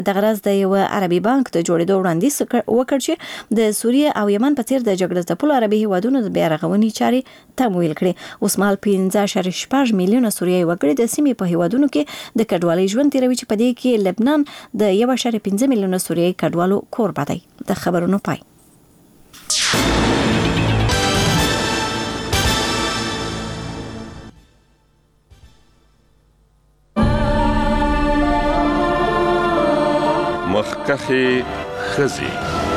د غرض د یو عربي بانک د جوړېدو وړاندیز وکړ چې د سوریه او یمن په څیر د جګړې ځپلو عربي هیوادونو د بیا رغونې چارې تمویل کړي. اوس مهال 15.6 میلیونه سوریایي وګړي د سیمې په هیوادونو کې د کډوالۍ ژوند تیروي چې په دې کې لبنان د 1.5 میلیونه سوریایي کډوالو کوربه دی. د خبرونو پای. مخکخي خزي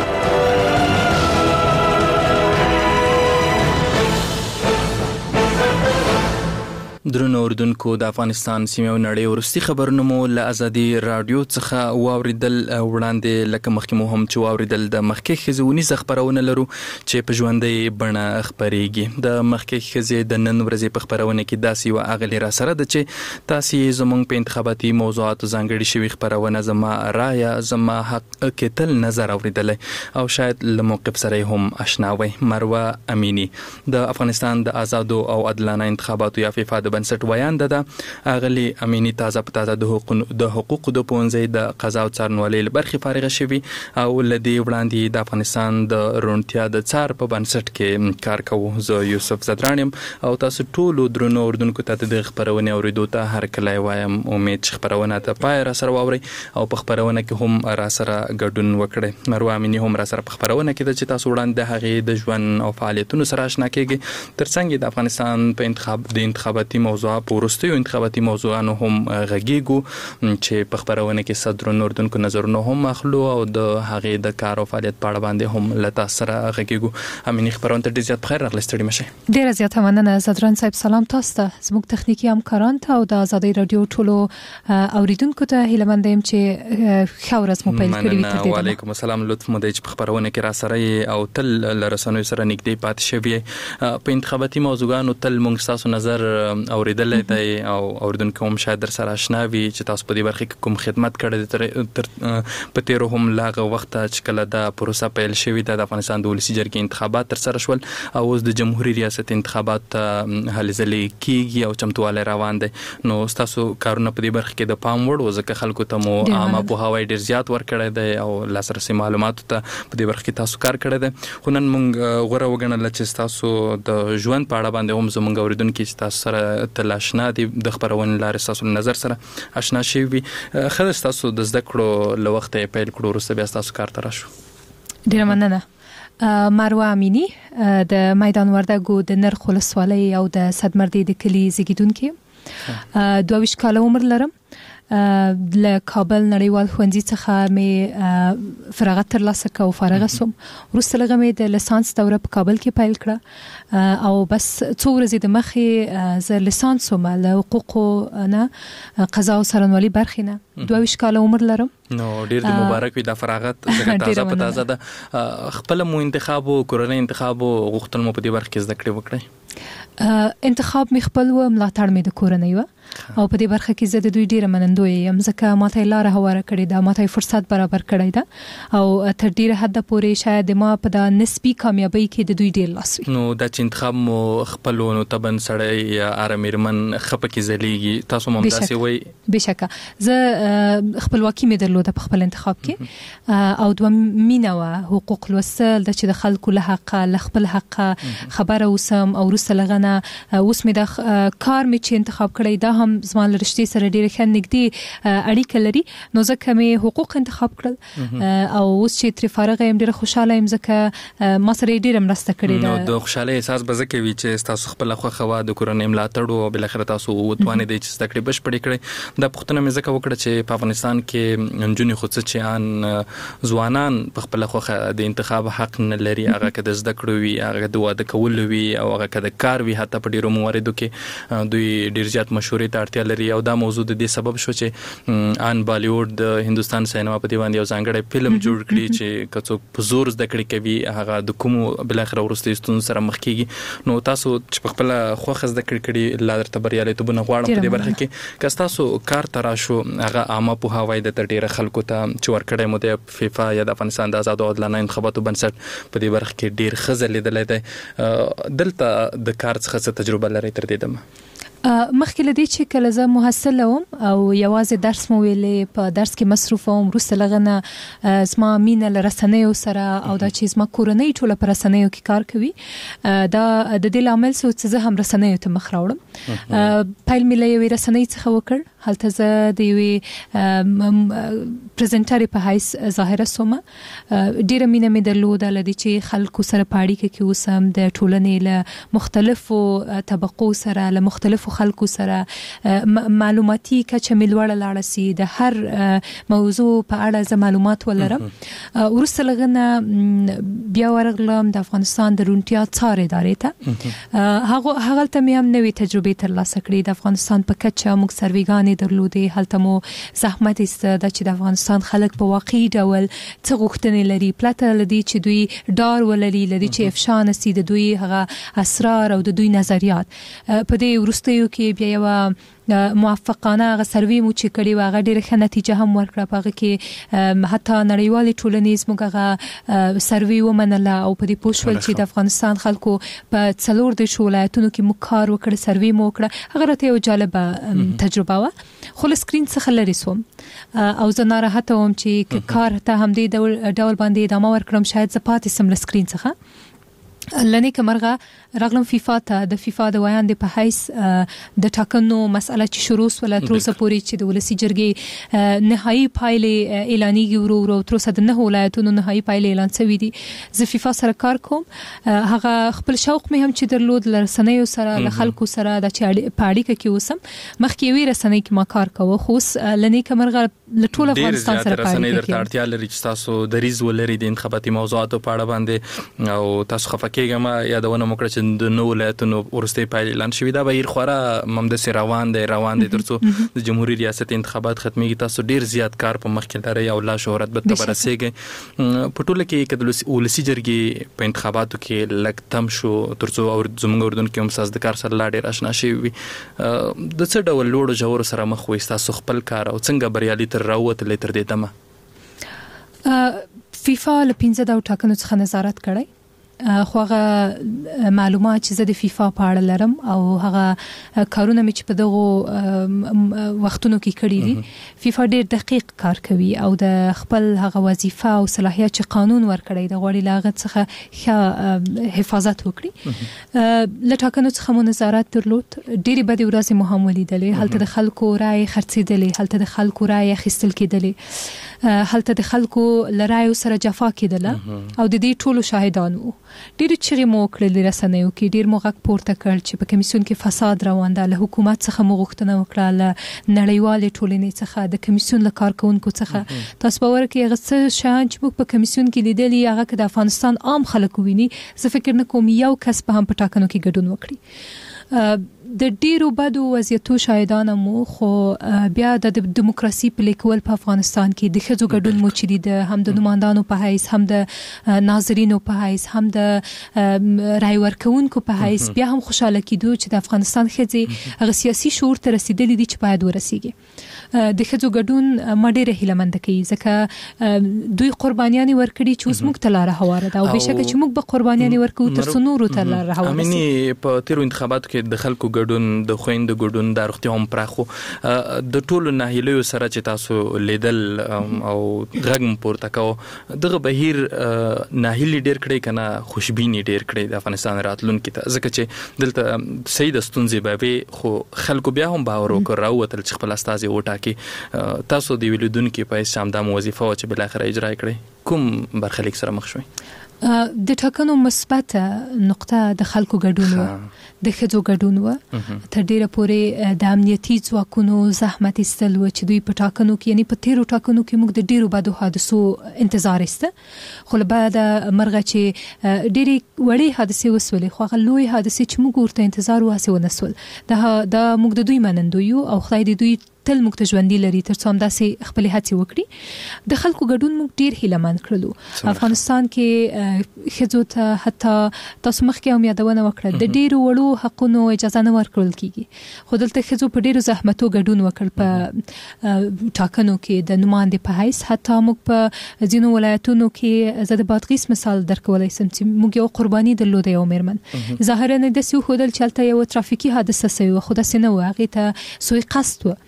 درنو اوردونکو د افغانستان سیمه او نړۍ ورستي خبرونه مو له ازادي رادیو څخه واوریدل وړاندې لکه مخکې مو هم چې واوریدل د مخکې خزونی خبرونه لرو چې په ژوندۍ بڼه خبريږي. د مخکې خزې د نن ورځې په خبرونه کې داسې و اغلی را سره د چې تاسو زمونږ په انتخاباتي موضوعات ځانګړي شوی خبرونه زما رایا زما حق کې تل نظر اوریدل او شاید له موقف سره هم آشنا وي. مروه امینی د افغانستان د آزادو او عادلانه انتخاباتو یا فیفا بنسټ ویانده ده. اغلی امینی تازه د حقوقو د پونځي د قضا او څارنوالۍ برخې فارغه شوی او لدی وړاندې د افغانستان د رونتیا د څار په بنسټ کې کار کوو. زه یوسف زدرانیم او تاسو ټول درنو اوردونکو ته د خبرونه اوریدو ته هر کله وایم. امید چې خبرونه ته پای را سره واوري او په خبرونه کې هم را سره ګډون وکړي. مروه امینی هم را سره په خبرونه کې چې تاسو وړاندې هغه د ژوند او فعالیتونو سره آشنا کیږي. ترڅنګ د افغانستان په انتخاباتي موضوع پورستیو انتخاباتي موضوعانو هم غږیږو چې په خبرونه کې صدر نوردونکو نظرونه هم اخلو او د هغه د کار او فعالیت په اړه باندې هم لته سره غږیږو. امینی خبرونه ته ډیر زیات بخیر راغلی ستړي مشه. ډیر زیات مننه زدران صاحب. سلام تاسو ته زموږ تخنیکی همکاران ته او د آزادي رادیو ټولو اوریدونکو ته هیله مند یم چې خورز مو پیل کړی وي. وعلیکم السلام. لطف مو دی چې په خبرونه کې را سره او تل لرسنوي سره نږدې پات شوی. په انتخاباتي موضوعانو تل موږ تاسو نظر اوریدل دی او اوردونکو هم شاید در سره آشنا وي چې تاسو په دې برخه کې کوم خدمت کړی په تیر هم لاغه وخت چې کله د پروسه پیل شوی د افغانستان د ولسی جرګې انتخابات تر سره شول او اوس د جمهوریت ریاست انتخابات هلې ځلې کیږي او چمتواله روان دي. نو تاسو کارونه په دې برخه کې د پام وړ ځکه خلکو ته مو عامه په هواي ډیر زیات ور کړی دی او لاسرسي معلوماتو ته په دې برخه کې تاسو کار کړی دی. خو نن موږ غوړه وګڼل چې تاسو د ژوند په اړه باندې هم زموږ اوریدونکو چې تاسو سره تلاشنا دي د خبرونه لارې تاسو نظر سره آشنا شوي. خلک تاسو د زده کړو له وخت پیل کړو وروسته بیا تاسو کار ته راشو. ډیر مننه. مروه امینی د میدان وردګو د نرخ ولسوالۍ او د صدمردي د کلی زیږیدونکو 22 کاله عمر لرم. له کابل نړیوال ښوونځي څخه مې فراغت ترلاسه کړ او فارغه شوم. وروسته لږه مې د لیسانس دوره په کابل کې پیل کړه او بس څو ورځې د مخې زه لیسانس وم له حقوقو نه قضا او څارنوالۍ برخې نه. 22 کاله عمر لرم. نو ډیر د مبارک وي د فراغت تازه په تازه ده. خپل مو انتخاب او کورنۍ انتخاب غوښتل مو په دې برخه کې زده کړې وکړئ. انتخاب مې خپل و ملاتړ مې د کورنۍ و او په دې برخه کې زه د دوی ډیره منندوی یم ځکه ماته لاره هواره کړې ده ماته فرصت برابر کړی ده او تر ډیره حد پورې شاید ما په د نسبی کامیابی کې د دوی ډیر لاس وي. نو د انتخاب مو خپلونو تبن سړی یا ارمیرمن خپکی زلیږي تاسو هم داسې وای. بشکه زه خپلواکي مې درلوده په خپل انتخاب کې او دوه مینه و حقوق لوستل د چې د خلکو له حق له خپل حق خبره اوسم او وروسته لغنه اوس مې د کار مې چې انتخاب کړی دا هم زما لرشتي سره ډیره ښه نږدې اړیکه لري. نو ځکه مې حقوق انتخاب کړل او اوس چې تر فارغه يم ډیره خوشاله یم ځکه ما سره ډیره مرسته کړې ده. نو د خوشاله احساس به زکه وی چې تاسو خپل خوخه د کورنۍ ملاتړ او بل اخر تاسو وتوانې د چې زده کړې بشپړې کړې. د پښتنه مې زکه وکړه چې په افغانستان کې انجونی خو څه چې ان ځوانان په خپل خوخه د انتخاب حق نه لري. هغه کده زده کړو وي هغه د واده کول وي او هغه کده کار وي حتی په ډیرو مواردو کې دوی ډیر زیات مشورې ته اړتیا لري او دا موضوع د دې سبب شو چې ان بالیوډ د هندستان سینما په دی باندې یو ځانګړی فلم جوړ کړي چې کڅو په زور زده کړې کوي هغه د کوم بل اخر ورسته ستون سره مخ کیږي. نو تاسو چې په خپل خوخه زده کړې لا درته بریالي ته بنه غواړم په دې برخه کې که تاسو کار ترا شو هغه عامه په هواي د ډیره خلکو ته چې ورکړې مو د فیفا یا د افغانستان د آزاد او عادلانه انتخاباتو بنسټ په دې برخه کې ډیر خزل لیدل دي. دلته د کار څخه تجربه لري تر دې دمه مخکې لدی چې کله زه محصل وم او یوازې درس مو ویلې په درس کې مصروف وم وروسته لغنه زما مینه له رسنیو سره او دا چې زما کورنۍ ټوله په رسنیو کې کار کوي دا د دې لامل څه چې زه هم رسنیو ته مخ راوړم پیل مې له یوې رسنۍ څخه وکړ هلته زه د یوې پریزنټر په حیث ظاهره سوم ډیره مینه مې درلوده لدی چې خلکو سره په اړیکه کې اوسم د ټولنې له مختلفو طبقو سره له مختلفو خلکو سره معلوماتي کچه مې لوړه لاړه سي د هر موضوع په اړه زه معلومات ولرم وروسته لغنه بیا ورغلم د افغانستان د روڼتیا څار ادارې ته هغه ته مې هم نوې تجربې ترلاسه کړې د افغانستان په کچه موږ سرویګانې درلودې هلته مو زحمت ایسته د چې د افغانستان خلک په واقعي ډول څه غوښتنې لري پلته لدی چې دوی ډار ولري لدی چې افشا نسي د دوی هغه اسرار او د دوی نظریات په دې وروستیو کې بیا یو موافقانه هغه سروي مو چې کړي واغه ډېر ښه نتیجه هم ورکړه پغه کې حتی نړیوالې ټولنیز موږ سروي ومنله او په دې پوښول چې د افغانستان خلکو په 4 د ولایتونو کې مو کار وکړ سروي مو وکړه هغه راته یو جالبه تجربه و خو سکرین څخه لري سوم او زه ناراحته وم چې کار ته هم دې ډول باندې ادامه ورکړم شاید زه پاتې سم سکرین څخه لنی کمرغه رغلم فیفا ته د فیفا د وایاندې په حیث د ټاکنو مسله چې شروع وسله تر اوسه پورې چې د ولسی جرګې نهایی پایلې اعلانېږي ورو تر اوسه د 9 ولایتونو نهایی پایلې اعلان شوې دي زه فیفا سره کار کوم هغه خپل شوق مې هم چې درلود لرسنیو سره له خلکو سره د پاړیکه کې اوسم مخکې وی رسنۍ کې ما کار کوم خو لنی کمرغه لټول افغانستان سره پاړیکه کې اړتیا لري چې تاسو د ریز ولري د انتخاباتي موضوعاتو په اړه باندې او تاسو خفکیږم یادونه مو کړ چې د 9 ولایتونو ورسته پایل اعلان شوی دا بهیر خورا ممد سي روان دي ترڅو د جمهوریت ریاست انتخابات ختميږي تاسو ډیر زیات کار په مخ کې لري او لا شهرت به تبرسيږي په ټوله کې کله ولسی جرګي په انتخاباتو کې لکتم شو ترڅو او زموږ اردن کې هم ساز د کار سره لا ډیر آشنا شي وي د څه ډول لوړ جوړ سره مخ وي تاسو خپل کار او څنګه بریالي تر راوته لتر دې دمه فیفا له 15 د ټاکنو څخه نظارت کړی خو هغه معلومات چې زه د فیفا په اړه لرم او هغه کارونه مې چې په دغه وختونو کې کړی دي فیفا ډېر دقیق کار کوي او د خپل هغه وظیفه او صلاحیت چې قانون ورکړی د غوړي لاغت څخه ښه حفاظت وکړي لټاکنو څخه مو نظارت درلود ډېری بدې ورځې مو هم ولیدلې هلته د خلکو رائے خرڅېدلې هلته د خلکو رائے اخیستل کېدلې هلته د خلکو لرایو سره جفا کېدله او د دې ټولو شاهدان وو ډېر چې مو کړل رسنیو کې ډېر مو غږ پورته کړ چې په کمیسیون کې فساد روان ده له حکومت څخه مو غوښتنه وکړه له نړیوالې ټولنې څخه د کمیسیون له کارکونکو څخه تاسو باور کې هغه څه شان چې موږ په کمیسیون کې لیدلي هغه د افغانستان عام خلک ویني زه فکر نه کوم یو کس په هم په ټاکنو کې ګډون وکړي د ډیرو بدو وضعیتو شاهدان مو خو بیا د دیموکراسي په لیکول په افغانستان کې د ښځو ګډون مو چي د هم د نمائندانو په حیث هم د ناظرینو په حیث هم د رای ورکوونکو په حیث بیا هم خوشاله کیدو چې د افغانستان ښځې هغه سیاسي شعور ته رسیدلې دي چې باید ورسیږي د ښځو ګډون ما ډیره هیلمند کوي ځکه دوی قربانیانې ورکړي چې اوس موږ ته لاره هواره ده او بهشکه چې موږ به قربانیانې ورکو تر څو نورو ته لاره هواره شي امینی په تیرو انتخاباتو کې د خلکو ګډون د خويند ګډون د روغتیا هم پراخو د ټولو ناهیلیو سره چې تاسو لیدل او غږم پورته کو دغه بهیر ناهیلی ډیر کړي کنه خوشبيني ډیر کړي د افغانستان راتلونکو ته ځکه چې دلته سید ستونزې به خو خلکو بیا هم باور وکړ راوتل چې خپل استاد وټاکي تاسو دی ولیدونکو په شامدام وظیفه او چې بل اخر اجرا کړي کوم برخلیک سره مخ شوي د ټاکنو مثبت نقطه د خلکو ګډون و د ښځو ګډون و تر ډیره پورې د امنیتي ځواکونو زحمت ایستل و چې دوی په ټاکنو کې یعنی په تیرو ټاکنو کې موږ د ډیرو بدو حادثو انتظار ایسته خو له بعد مرغه چې ډیری وړي حادثه وسولې خو هغه لوی حادثه چې موږ ورته انتظار واسه ونسول دا موږ د دوی منندو یو او خدای دې دوی تل موږ ته ژوندۍ لري تر څو همداسې خپل هڅې وکړي د خلکو ګډون موږ ډیر هیلهمند کړلو افغانستان کې خځو ته حتی تاسو مخکې هم یادونه وکړه د ډیرو وړو حقونو اجازه نه ورکړل کیږي خو دلته خځو په ډیرو زحمتو ګډون وکړ په ټاکنو کې د نماینده په حیث حتی موږ په ځینو ولایتونو کې زه د بادغیس مثال درکولای سم چې موږ یو قرباني درلوده یو میرمن ظاهرا د سیو خودل چلته یو ترافیکي حادثه سوي خو د سینه واغې ته سوی قصد و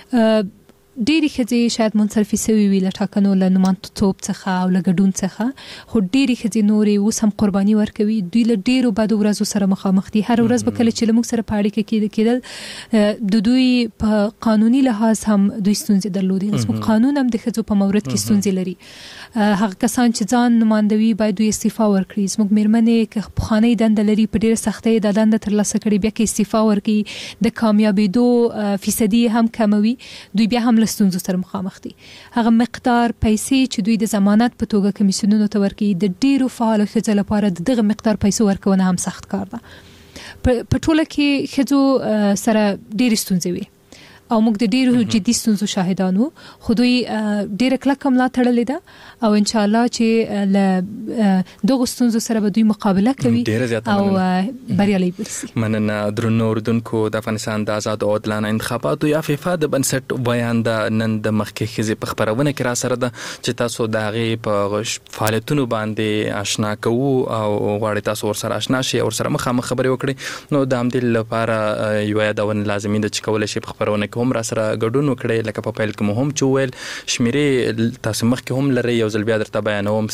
ډېری ښځې شاید منصرفي سوي وي له ټاکنو له نمایندتوب څخه او له ګډون څخه خو ډېری ښځې نورې اوس هم قرباني ورکوي دوی له ډېرو بدو ورځو سره مخامخ دي هر ورځ به کله چې له موږ سره په اړیکه کې کېدل د دوی په قانوني لحاظ هم دوی ستونزې درلودې زموږ قانون هم د ښځو په مورد کې ستونزې لري هغه کسان چې ځان نمایندوي باید دوی استعفا ورکړي زموږ میرمنې که پخوانۍ دنده لري په ډېره سختۍ د دنده ترلاسه کړي بیا که استعفا ورکړي د کامیابېدو فیصدي هم کموي دوی بیا هم له ستونزو سره مخامخ دي هغه مقدار پیسې چې دوی د ضمانت په توګه کمیسیونونو ته ورکړي د ډېرو فعالو ښځو لپاره دغه مقدار پیسو ورکونه هم سخت کار ده په ټوله کې ښځو سره ډېرې ستونزې وي او موږ د ډیرو جدي ستونزو شاهدان وو خو دوی ډیره کلکه ملا تړلې ده او ان شاء الله چې له دغه ستونزو سره به دوی مقابله کوي او بریالي وي مننه درنو اردوونکو د افغانستان د آزاد او عادلانه انتخاباتو یا فیفا د بنسټ بیان د نن د مخکې ښځې په خبرونه کې را سره ده چې تاسو د هغې په فعالیتونو باندې آشنا کوو او غواړئ تاسو ورسره آشنا شئ او ورسره مخامخ خبرې وکړئ نو د همدې لپاره یوه یادونه لازمي ده چې کولی شئ په خبرونه هم را سره ګډون وکړئ لکه په پیل کې مو هم چې وویل شمیرې تاسو مخکې هم لرئ یو ځل بیا درته بیانوم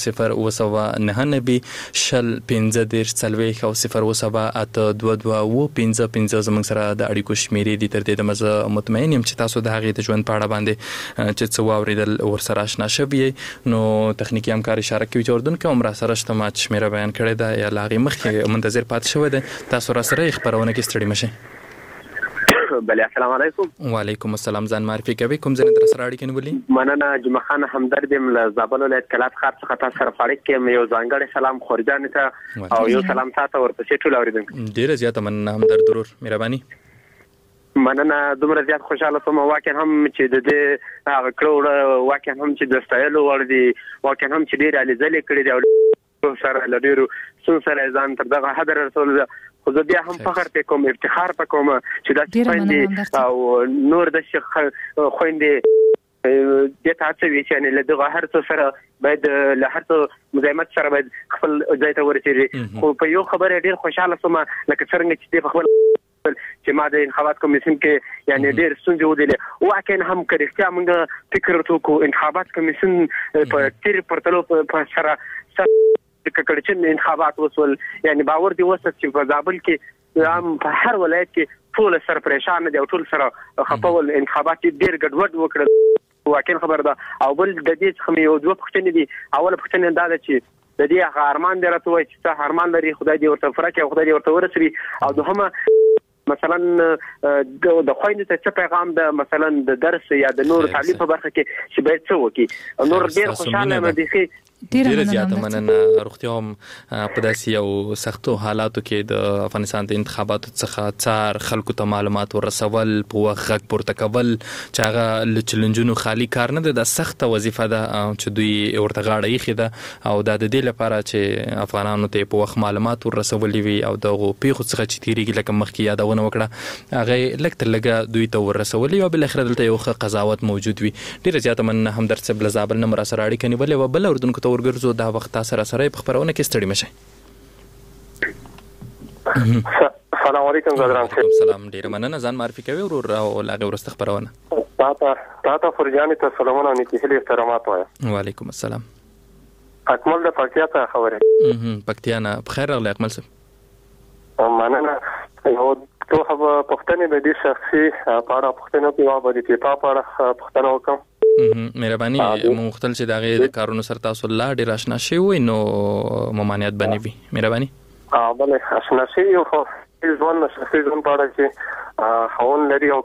0 شل 15 10 40 او 0 اته 22 15 زموږ سره د اړیکو شمیرې دي تر دې دمه زه مطمئن یم چې تاسو د هغې د ژوند په اړه باندې چې څه واورېدل ورسره اشنا شوي نو تخنیکي همکار اشاره کوي چې اردوونکی هم را سره شته ما چې شمیره بیان کړې ده یا له هغې مخکې منتظر پاتې شوی دی تاسو را سره خپرونه کې ستړي مه شئ بله السلام علیکم وعلیکم السلام ځان معرفي کوي کوم ځای نه در سره اړیکې نیولي مننه جمعه خان همدرد یم له زابل ولایت کلات ښار څخه تاسو سره په اړیکه کې یم یو ځانګړی سلام خورجانې ته او یو سلام تاته ورپسې ټول اورېدونکو ډېره زیاته مننه همدرد ورور مهرباني مننه دومره زیات خوشاله شوم واقعا هم چې د دې هغه کړو واقعا هم چې د ستایلو وړ دي واقعا هم چې ډېر علي کړي دي او سره له ډېرو څو سره ځان تر دغه حد رسول خو زه بیا هم فخر پې کوم افتخار پې کوم چې داسې خویندې او نور داسې خویندې دې ته هڅوي چې یعنې له دغه هر څه سره باید له هر څه مزاحمت سره باید خپل ځای ته ورسېږي خو په یو خبره ډېر خوشحاله شوم لکه څرنګه چې دې په خپل چې ما د انتخابات کمیسیون کې یعنې ډېر ستونزې ولیدلې واقعا هم که رښتیا موږ فکر وکړو انتخابات کمیسیون په تېرې پرتلو په سره ککړچن انتخابات وسول یعنی باور دی وسه چې په زابل کې هم په هر ولایت کې ټول سر پریشان دي او ټول سره خپل انتخابات ډیر ګډوډ وکړل واقعا خبر ده او بل د دې څخه یو دوه پوښتنې دي اوله پوښتنه دا ده چې د دې هغه ارمان دی راته وایي چې څه ارمان لري خدای دې ورته فرق او خدای دې ورته ورسوي او دوهمه مثلا د خويندو ته څه پیغام ده مثلا د درس یا د نور تعلیم په برخه کې چې باید څه وکړي نور ډیر خوشاله مې ډیره زیاته مننه روغتیا هم په داسې یو سختو حالاتو کې د افغانستان د انتخاباتو څخه څار خلکو ته معلومات ورسول په وخت غږ پورته کول چې هغه له چلنجونو خالی کار نه ده د سخته وظیفه ده چې دوی ورته غاړه ایښې ده او دا د دې لپاره چې افغانانو ته په وخت معلومات ورسولي وي او دغو پیښو څخه چې تېرېږي لکه مخکې یادونه وکړه هغه لږ تر لږه دوی ته ورسولي او بالاخره دلته یو ښه قضاوت موجود وي ډیره زیاته مننه همدرد صاحب له زابل نه مو راسره اړیکه نیولې وه بله اردوونکو ته ورګرځو دا وخت سره سره په خبرونه کې ستړي مشه السلام علیکم ګران صاحب سلام ډیر مننه ځان معرفي کوي ورور او لاغه ورسته خبرونه تاته فرجاني ته سلامونه نیکی هلي احترامات وایم وعلیکم السلام اکمل د پکتیا ته خبره پکتیا نه بخیر راغلی اکمل صاحب مننه یو ته پښتنې د دې شخصي په اړه پښتنو کې و باندې چې په اړه پښتنو وکم مهرباني مختل چې دغه د کارونو سره تاسو لا ډیر آشنا شوی نو ممانعت بنې وي مهرباني بله آشنا شي یو خو ځوان شخصي ځوان په اړه چې خون لري او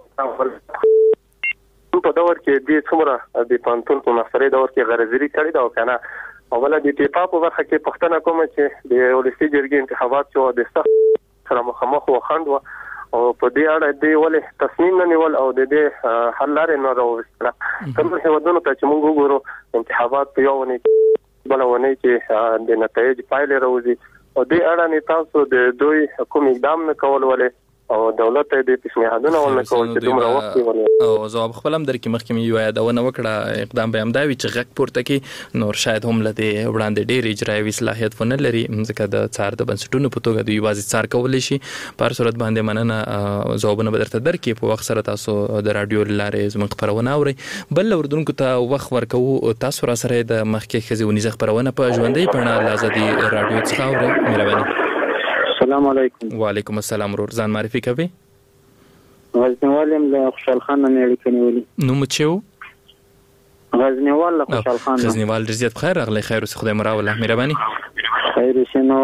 په دور کې د څومره د پانتون په مخسري دور کې غرضري کړی دا کنه او بل د ټیپا په برخه کې پښتنه کوم چې د ولسی جرګې انتخابات شو د سره مخامخ وخند او په دې اړه د ولې تصمیم نه نیول او د دې حل لارې نه راوستل کوم هیوادونو ته چې موږ وګورو انتخابات په یو نه بلونه کې د نتایج پایلې راوځي او د اړه نه تاسو د دوی کوم اقدام نه کول ولې او دولت دې پیشنهادونه ونه کول چې دومره وخت ولې او جواب خپلم درکې مخکې یو یادونه وکړه اقدام به همداوي چې غک پورته کې نور شاید هم لدی وړاندې ډېر اجرایي صلاحیت ونه لري ځکه د څار د بنسټونو په توګه دوی واځي څار کول شي په صورت باندې مننه جوابونه به درته درکې په وخت سره تاسو د رادیو لارې زموږ خبرونه اوري بل اردوونکو ته وخت ورکوو تاسو را سره د مخکې خزونی خبرونه په ژوندۍ پړنه لازدي رادیو څخه اوري مهرباني السلام علیکم. وعلیکم السلام ورور ځان معرفي کوي غزنیوالم له خوشحال خان نه اړیکه نیولې نو مچو غزنیوال له خوشحال خان غزنیوال ډیر زیات خیر اغلی خیر اوس خدای مراوله مهرباني خیر شنو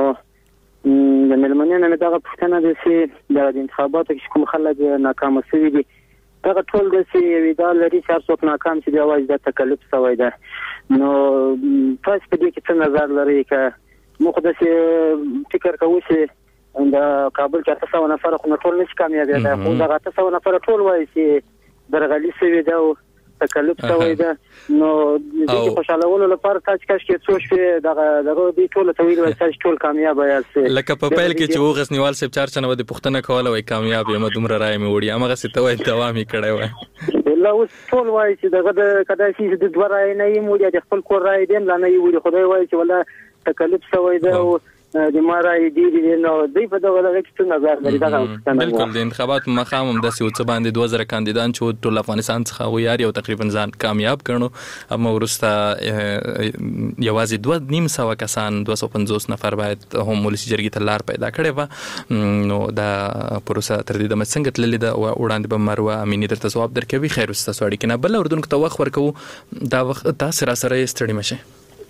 د ملمنې نه دغه پښتنه د سي د انتخاباتو کې کوم خلک ناکام شوي دي دغه ټول د سي ویدا لري چې څوک ناکام شي د اواز د تکلف سوی ده نو تاسو په دې کې څه نظر لرئ که موږ د سي فکر کوو چې د کابل کې 800 نفر خو ټول نشي کامیاب دي خو دغه 800 نفر ټول وایي چې درغلي سوي ده او تکلف سوي ده نو د دې خوشالولو لپاره تاسو کاش کې څو شوي دغه دې ټول تویل وایي چې ټول کامیاب یاست لکه په پیل کې چې غزنیوال سپ 4 چنه د پښتنه کوله وای کامیاب یم دومره راي مې وړي هغه څه ته وای دوام یې کړی وای الله اوس ټول وایي چې دغه د کدای شي د دوه راي نه یې موړي د خپل کور راي دین لا نه یې وړي خدای وایي چې ولا تکلف سوي ده او د مارای دی نو دوی په دغه لږ څه نظر لري دا بالکل د انتخابات مخام هم د سوڅ باندې 2000 کاندیدان چې ټول افغانستان څخه ویاري او تقریبا ځان کامیاب کړنو اما ورسته یوازې 2.5 کسان 250 نفر باید هم ولسی جرګې ته لار پیدا کړي و نو دا پروسه تر دې د څنګه تللې ده وړاندې به مروه امینی درته جواب درکوي خیر واست سوړی کنه بل اردوونکو ته وخت ورکو دا وخت تاسو را سره ستړي مشه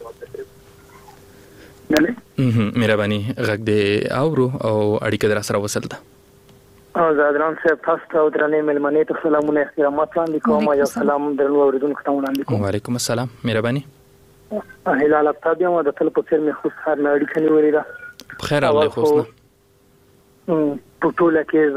مهرباني غږ دې اورو او اړیکه در سره وصل ده او زادران صاحب تاسو ته درنې ملمنې ته سلامونه احترامات وړاندې کوم او سلام درنو اوریدونکو ته وړاندې کوم وعلیکم السلام مهرباني هلال افتابیم د تل په څیر مې خو سره اړیکه نیولې ده بخیر الله خوښنه په ټوله کې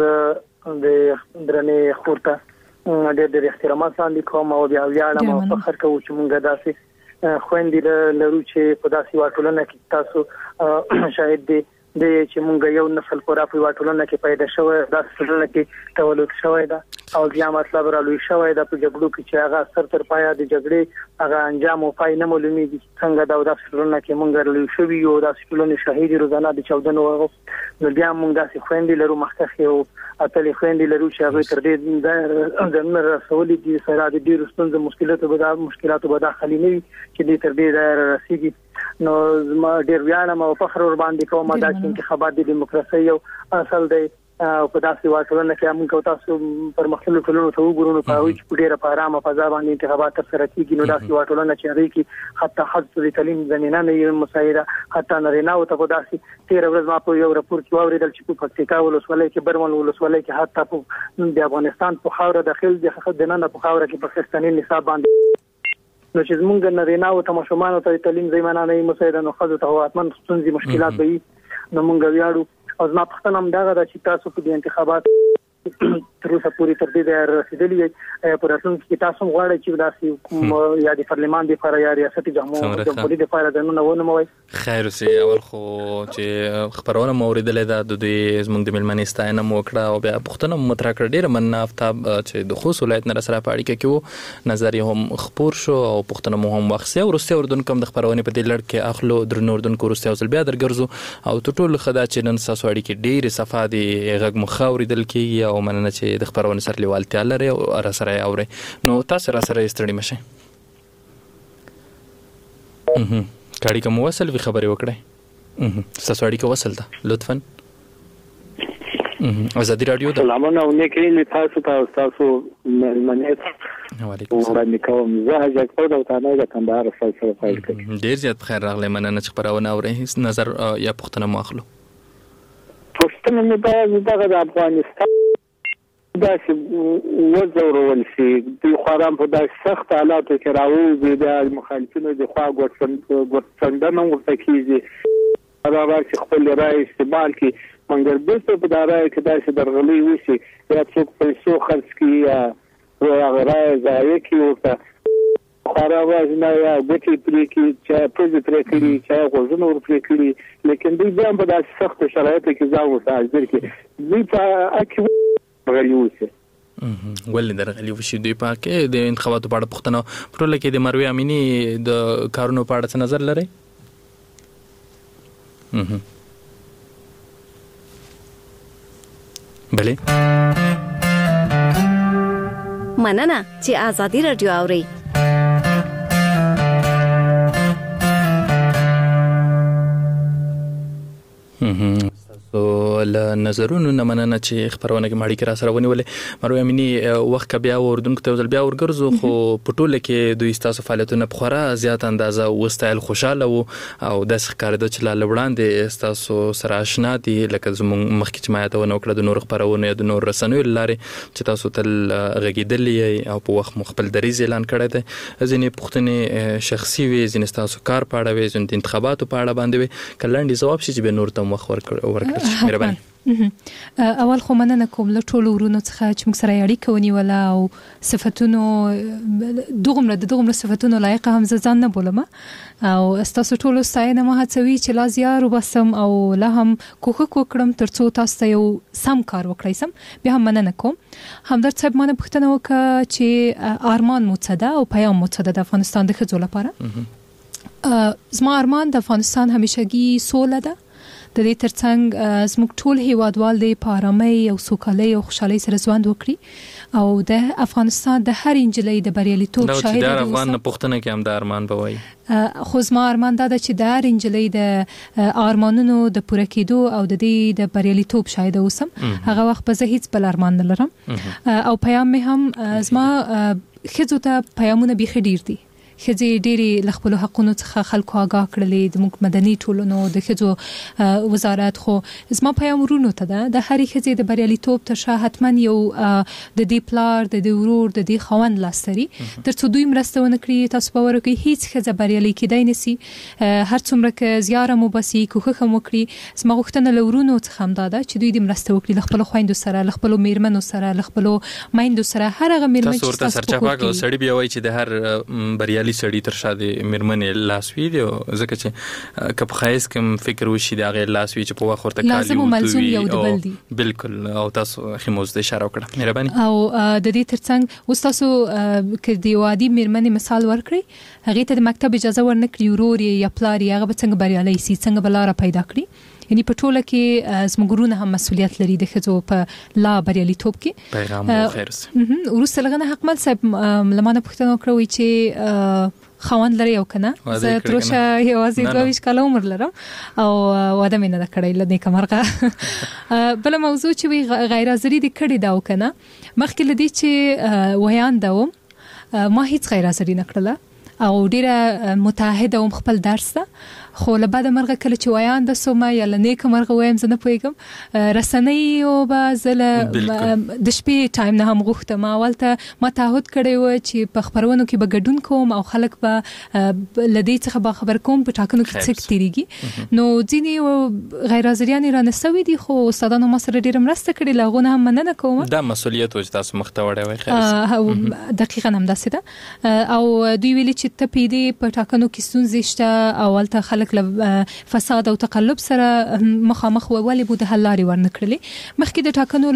د درنې خورته ډېر احترامات وړاندې کوم او بیا ویاړم او فخر کوم چې مونږ داسې خويندې لرو چې په داسې واټولنه کې تاسو شاهد دي چې مونږ یو نسل پورا په واټولنه کې پیدا شوی داسې ټولنه کې تولد شوی دا او بیا مطلب را لوي شوی دا په جګړو کې چې هغه سر تر پایا د جګړې هغه انجام او پای نه معلومیږي څنګه دا داسې ټولنه کې مونږ لوي شوی یو داسې ټولنه شهید روزانه د 14 نو بیا مونږ داسې خويندې لرو مخکې او اتلې خويندې لرو چې هغه تر دې د نن رسولې دي سره د ډیرو ستونزو مشکلاتو به داخلي نه وي چې دې تر دې رسیږي نو ما ډیر ویاړم او فخر ور باندې کوم دا چې انتخابات د دیموکراسي یو اصل دی او په داسې واټولنه کې موږ تاسو پر مختلفو ټولنو ته وګورو په هغه کې ډیره په آرامه فضا باندې انتخابات ترسره کیږي نو داسې واټولنه چې هغه کې حتی حد د تعلیم زمينه نه یو مسایره حتی نارینه او ته په داسې 13 ورځې ما په یو راپور کې واوریدل چې په پکتیکا ولسوالۍ کې برمن ولسوالۍ کې حتی د افغانستان په خاوره داخل د نن په خاوره کې پاکستاني نصاب باندې نو چې زمونږ نارینه او تماشومان ته تعلیم زمينه نه مسایره نو خزو ته واتمن ستونزې مشکلات وي نو مونږ ویاړو او زما پښتنه هم دغه د چې تاسو په انتخابات تر اوسه پوری تر دې رسیدلې پر راتلونکي کې تاسو غواړئ چې داسې یا د پارلمان د لپاره یا ریاست جمهوریت د لپاره د نن موي خیر سي اول خو چې خبرونه موریدلې ده د دې زموږ د ملمنې ستاینه موکړه او بیا پښتنه مترا کړ ډیر من افتاب چې د خوست ولایت نه سره پاړی کې کېو نظر هم خبر شو او پښتنه مو هم وخت ورسته اردن کوم د خبرونه په دې لړ کې اخلو درنو اردن کورسته او بیا درګرزو او ټول خدا چې نن ساسو اړي کې ډیر صفادي غږ مخاوریدل کې او مننه چې د خبرونه سره لیوالتیا لري او را سره اوري نو تاسو را سره ستړي مشه کاړي کوم وصل وی خبري وکړي تاسو اړي کې وصل ده لطفا ازادي رادیو ده سلامونه وکړئ تاسو مننه وعلیکم السلام کوم زه حاجت په دوتانه د کندهار سره فایل کړم ډیر زیات خیر راغلی مننه چې خبرونه اوري نظر یا پښتنه ماخلو پښتنه مې د افغانستان داسې وزورول شي د خورام په داسې سخت حالاتو کې راوځي د مخالفینو د خوا ګوتڅنډنه ورته کیږي راځي خپل رائے استعمال کی مګر بیرته په دا رائے کې داسې درغلي وشي یا څوک پیسو خرڅ کی یا رائے ځای کی ورته خراباز نه یا ګټي پرې کی چې پرې پرې کړی چې غوښنه ور پرې کړی لیکن دوی بیا په داسې سخت شرایطو کې ځان وساتل کې دوی په اکی غلیوسه ولې درغلی وشي دوی پاکه د انتخاباتو په اړه پوښتنه پرول کې د مروه امینی د کارونو په اړه څه نظر لري بله مننه چې آزادي رادیو اوري له نظرونو نه مننه چې خبرونه کې ماړی کې را سره ونیولې مروه امینی وخت بیا وردونکو ته ځل بیا ورګرځو خو په ټوله کې دوی تاسو فعالیتونه په خورا زیات اندازه وستایل خوشاله وو او د ښکارېدو چې لا وړاندې تاسو سره آشنا دي لکه زموږ مخکې چې ما ته ونه وکړه د نور خبرونه د نور رسنیو لارې چې تاسو تل غږیدلې او په وخت مخبل دریز اعلان کړی دی ځینې پوښتنې شخصي وي ځینې تاسو کار په اړه وي ځینې د انتخاباتو په اړه باندې وي کلاندې جواب شي چې به نور ته مخ ورکړي مهرباني اول خو مننه کوم له ټولو ورونو څخه چې موږ سره اړیکه ونیوله او صفاتونو دغه صفاتونو لایق هم ځان نه بولم او تاسو ټولو ستاینه ما هڅوي چې لا زیار وبسم او لا هم کوښښ وکړم ترڅو تاسو ته یو سم کار وکړای سم بیا هم مننه کوم همدرد صاحب مانه پوښتنه وکړه چې ارمان مو څه ده او پیام مو څه ده د افغانستان د ښځو لپاره زما ارمان د افغانستان همیشګي سوله ده د دې ترڅنګ زموږ ټول هیوادوال د پارامۍ او سوکالۍ او خوشحالۍ سره ژوند وکړي او د افغانستان د هر انجلۍ د بریالیتوب شاهد د افغان پښتنه کې هم د ارمان بوي خو زما ارمان دا چې د هر انجلۍ د ارمانونو د پوره کېدو او د دې د بریالیتوب شاهد اوسم هغه وخت به زه هیڅ بل ارمان نه لرم او پیام مې هم زما ښځو ته پیامونه بيخي ډیر دي ښځې ډېرې له خپلو حقونو څخه خلکو آګاه کړلې د موږ مدني ټولنو د ښځو وزارت خو زما پیام ورونو ته ده د هرې ښځې د بریالیتوب تر شا حتما یو د دې پلار د دې ورور د دې خاوند لاس لري تر څو دوی مرسته ونه کړي تاسو باور وکړئ هیڅ ښځه بریالۍ کېدای نشي هر څومره که زیار مو بسي کوښښ هم وکړي زما غوښتنه له ورونو څخه هم دا ده چې دوی دې مرسته وکړي له خپلو خویندو سره له خپلو میرمنو سره له خپلو میندو سره هر هغه میرمن چې تاسو ورته سرچپه او سړی بیا وایي چې د هر بریالي سړی تر شا د میرمنې لاس وی دی ځکه چې که په خایس کوم فکر وشي د هغه لاس وی چې په وخت ورته لازم ملزوم یو د بل دی بالکل او تاسو خموز د اشاره وکړه مهرباني او د دې ترڅنګ اوس تاسو کې دی وادي میرمنې مثال ورکړي هغه ته د مکتب اجازه ورنکړي ورور یا پلار یا هغه څنګه بریالي سي څنګه بلاره پیدا کړي یعنی په ټوله کې زموږ هم مسؤلیت لري د ښځو په لا بریالیتوب کې پیغام مو خیر سي ورسره لغنه حکمل صاحب لمانه پوښتنه وکړوي چې خوند لري او کنه زه ترشه یوازې 22 کال عمر لرم او واده مې نه کړی لدې کمرغه بل موضوع چې وی غیر حاضری د کړي دا وکنه مخکې لدی چې ویان داوم ما هیڅ غیر حاضری نه کړله او ډیره متعهده وم خپل درس ته خو له بعد مرغه کله چې ویان د سومه یا لنیک مرغه وایم زه نه پوهیږم رسنۍ او بازله د شپې ټایم نه هم غوښته ما ولته ما تعهد کړی و چې په خبرونو کې به ګډون کوم او خلک به لدی څخه به خبر کوم په ټاکنو کې څه تیریږي نو ځینې غیر حاضریان را نسوي دي خو استادانو ما سره ډیره مرسته کړې لغونه هم مننه کوم دا مسؤلیت او تاسو مخته وړي وای خیر دقیقاً هم داسې ده او دوی ویلي چې ته پیډي په ټاکنو کې ستونزې شته او ولته خلک له فساد او تقلب سره مخامخ ولې بده حل لري ورنکړلې مخکې د ټاکنو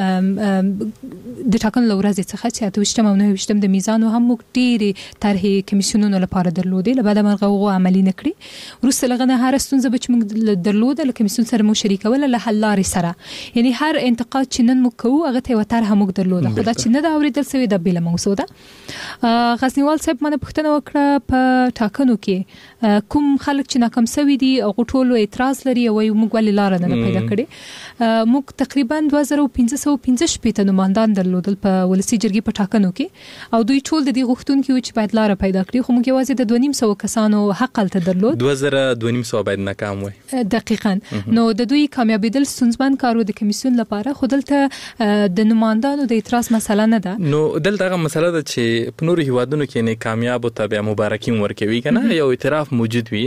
ورځې څخه چې 28 او 29 د میزانو هم ډېری طرحې کمیسیونونو لپاره درلودې لبعد مرغه وغو عملی نکړي روسه لغنه هر ستونزه به چې موږ درلوده له کمیسیون سره مو شریکول له حل لري سره یعنی هر انتقاد چې نن مو کوو هغه ته وتر هم درلوده خدا چې نه دا اوریدل سوی د بیل موضوع ده غزنیوال صاحب منه پوښتنه وکړه په ټاکنو کې کوم خلک چې ناکام سوي دي او ټول اعتراض لري او موږ ولې لار نه پیدا کړې موږ تقریبا 2515 نمائندان درلودل په ولسی جرګې په ټاکنو کې او دوی ټول د دې غوښتونکو چې باید لار پیدا کړي خو موږ یوازې د 2500 کسانو حق الته درلود 2200 باید ناکام وي دقیقاً نو د دوی کامیابیدل ستونزمن کارو د کمیسیون لپاره خودلته د نمائندانو د اعتراض مسله نه ده نو دلته مسله ده چې په نورو هیوادونو کې نه کامیاب او تابع مبارکي ورکوي کنه یو اعتراف موجود وي دلته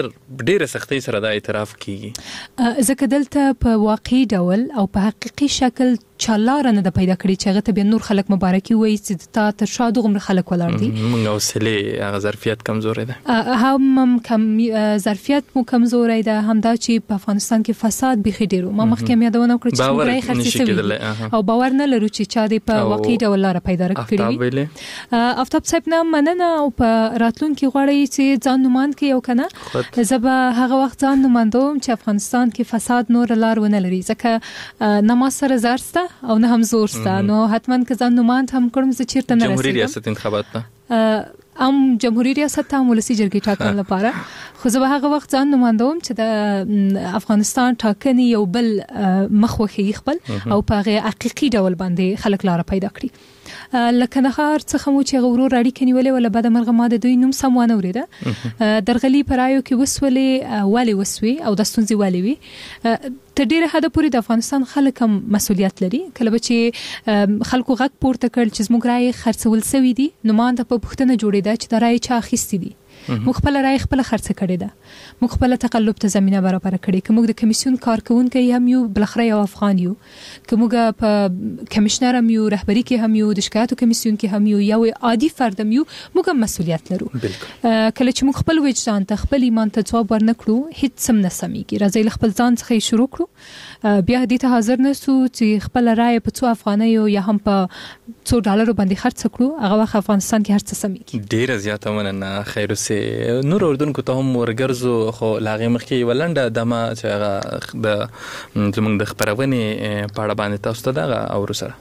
ډیره سختۍ سره دا اعتراف کیږي. ځکه دلته په واقعي ډول او په حقيقي شکل چالار نه د پیدا کړی چې هغه ته به نور خلک مبارکي وایي چې تا تر شا دغه خلک ولاړ دي. موږ اوسله هغه ظرفیت کمزوري ده، هم کم ظرفیت مو کمزوري ده، هم دا چې په افغانستان کې فساد بيخي ډیرو. ما مخکې یادونه وکړه چې موږ راي خرڅې او باور نه لرو چې چا دې په واقعي ډول لار پیدا کړی. افتاب صاحب نه مننه او په راتلونکي غواړي چې ځان نوماند کې یو کنه زبا هغه وخت ځان نوماندوم چې افغانستان کې فساد نور لار ونه لري، ځکه نه ما سره زارسته او نه هم زورسته، نو حتما که ځان نوماند هم کړم چې چیرته نه رسیدم. جمهوریت ریاست انتخابات ته جمهوریت ریاست ته ولسی جرګې ټاکل لپاره خو زه هغه وخت ځان نوماندوم چې د افغانستان ټاکنې یو بل مخوخي خپل او په هغه حقيقي ډول باندې خلک لار پیدا کړی. لکه نه هر څه مو چې غورو راډي کني ولې ولا بعد مرغه ماده دوی نوم سمونه وریده درغلي پرایو کې وسولې والی وسوي او د ستونزې والی وي. تر ډیره حد پورې د افغانستان خلک هم مسؤلیت لري. کله چې خلکو غږ پورته کړ چې زموږ رائے خرڅول سوي دي، نو مان ته په پښتنه جوړیدا چې د رائے چا اخیستي دي. موږ خپل رائے خپل خرڅ کړی ده، موږ خپل تقلب ته زمينه برابر کړی. کوم د کمیسیون کارکونکو هم یو بلخره یو افغان یو، کوم په کمشنر هم یو، رهبری کې هم یو، د شکایتو کمیسیون کې هم یو عادي فرد هم یو، موږ مسؤلیت لرو. کله چې موږ خپل وجدان ته خپل ایمان ته ځواب ورنکړو هیڅ سم نه سميږي. راځي خپل ځان څخه شروع کړو، بیا دې ته حاضر نسو چې خپل رائے په 2 افغانۍ یا هم په $2 باندې خرڅ کړو، هغه وخت افغانستان کې هر څه سميږي. ډیره زیاته مننه. خیر سه نور اردوونکو ته هم ورګرځو، خو لاغه مخکې ولنده دمه چې هغه د زموږ د خبرونې په اړه باندې تاسو ته دا او سره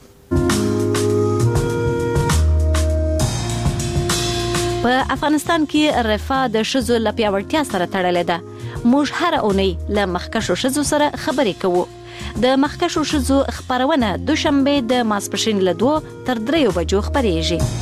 په افغانستان کې رفاه د شذو لپیاوړتیا سره تړلې ده. موږ هر اونۍ له مخکشو شذو سره خبرې کوو. د مخکشو شذو خبرونه دوشنبه د ماسپښین له 2 تر 3 بجو خبرېږي.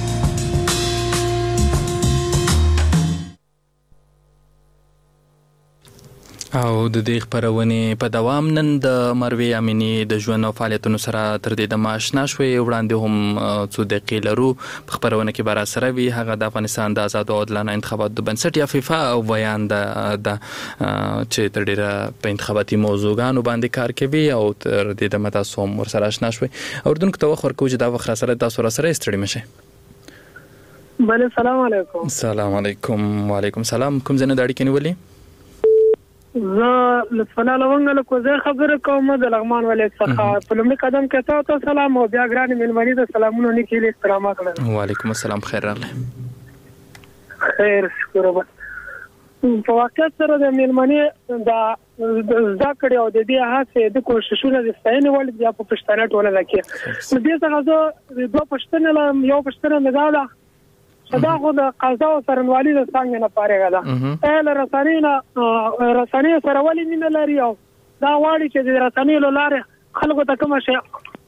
او د دې خبرونه په دوام نن د مروي امینی د ژوند او فعالیتونو سره تر دې د ماشنا شوي وړاندې هم څو دقیقې لرو. په خبرونه کې بار سره وی هغه د افغانستان د آزاد او عادلانه انتخاباتو د بنسټ یا فیفا او بیان د چې تر ډیره په انتخاباتي موضوعګانو باندې کار کوي او تر دې د متاسوم ور سره آشنا شوي. اردن کې توخ ورکو چې دا وخت سره تاسو سره استړي مشه. بله سلام علیکم. سلام علیکم. وعلیکم سلام. کوم ځنه داړي کني ولي زه لطفاً لونګ له کوزه خبره کوم د لغمان ولې څخه په لومړي قدم کې تاسو سلام او بیا ګران ملمنې د سلامونو نیکې احترامات کړل. وعلیکم السلام. خیر راغله. خیر شکر. په واقعیت سره د ملمنې د ذکر او د دې هڅه د کوششونو د ستاینې ول بیا په پښتنه ټوله لکه دې څنګه زه دوه پښتنه یو پښتنه مزاله صدا خو د قضا او سرنوالي د څنګه نه پاره غلا اله رساني سره ولې نه لري او دا واړي چې د رساني لاره خلکو ته کوم شي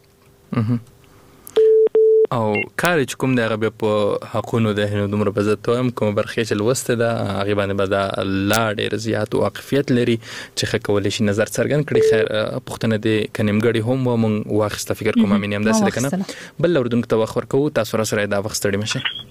او کار چې کوم د غبه په حقونو د هنو دومره بزت هم کوم برخه چې لوسته ده هغه باندې به د لا ډیر زیات واقفیت لري چې خکول شي نظر څرګند کړي. خیر پښتنه د کنيمګړي هم و مونږ واخسته فکر کوم امین هم داسې کنه بل اردن ته وخور کو تاسو سره دا وخت ستړي مشه.